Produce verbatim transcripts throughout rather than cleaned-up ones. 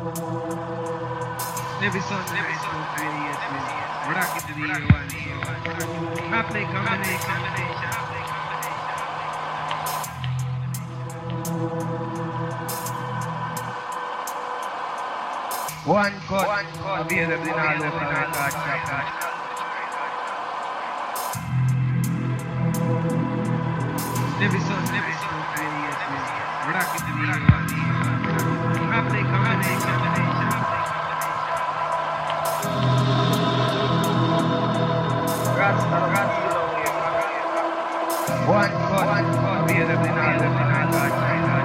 Every song, every song, create rock it to the one. I play combination. One cut, one cut, available in all the record shop. Every song, every song, create rock it to the one. I play combination. Rasta, Rasta, one cut, one cut, available in all the record shop.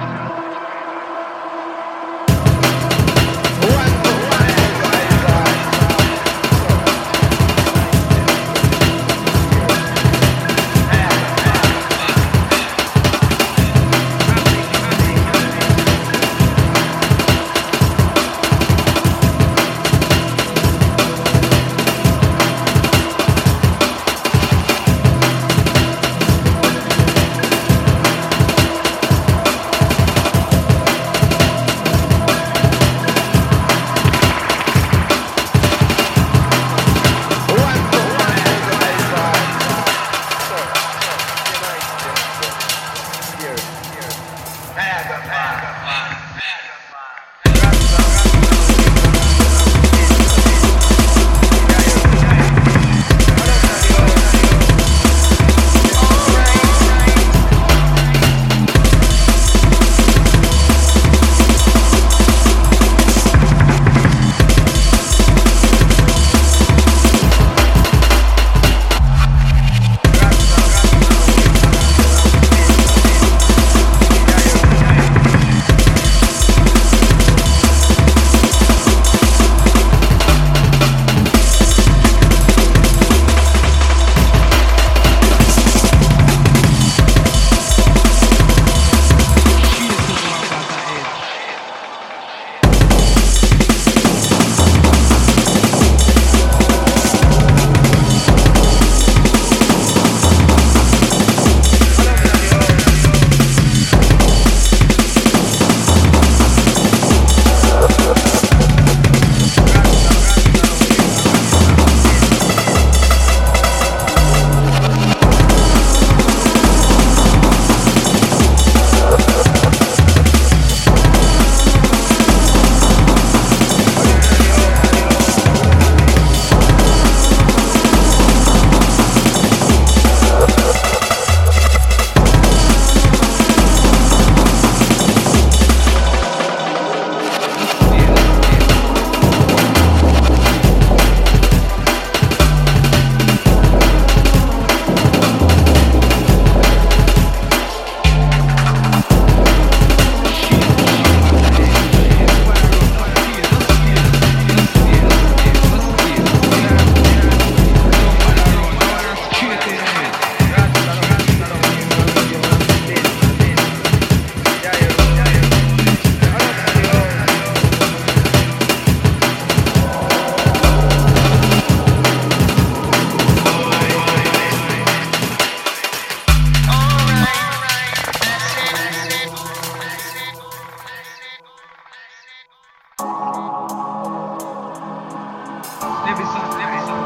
Every song, every song,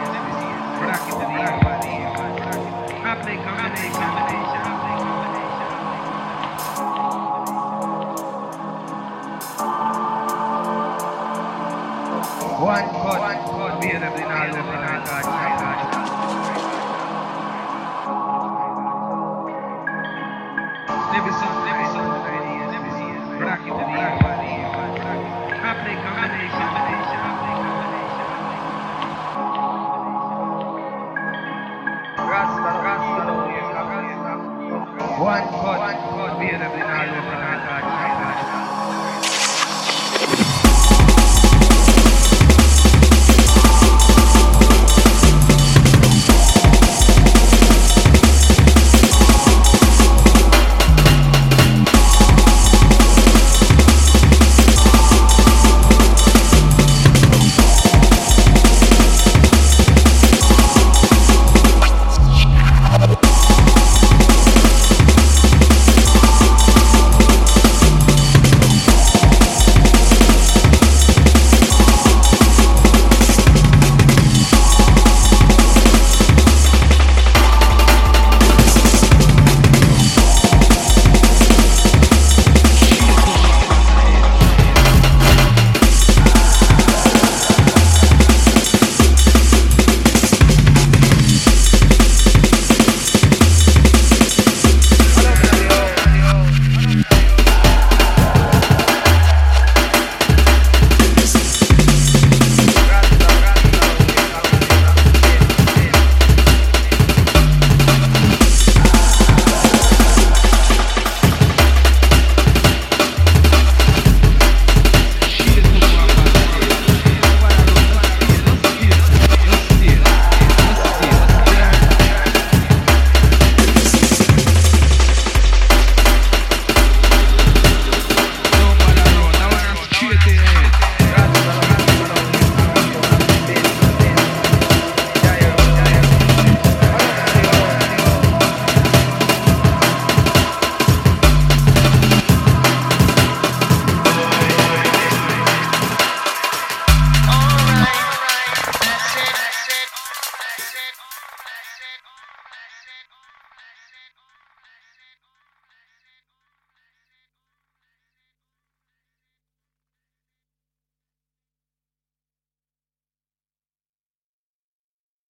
rock it to the one. I play combination. One cut, one cut, available in all the record shop.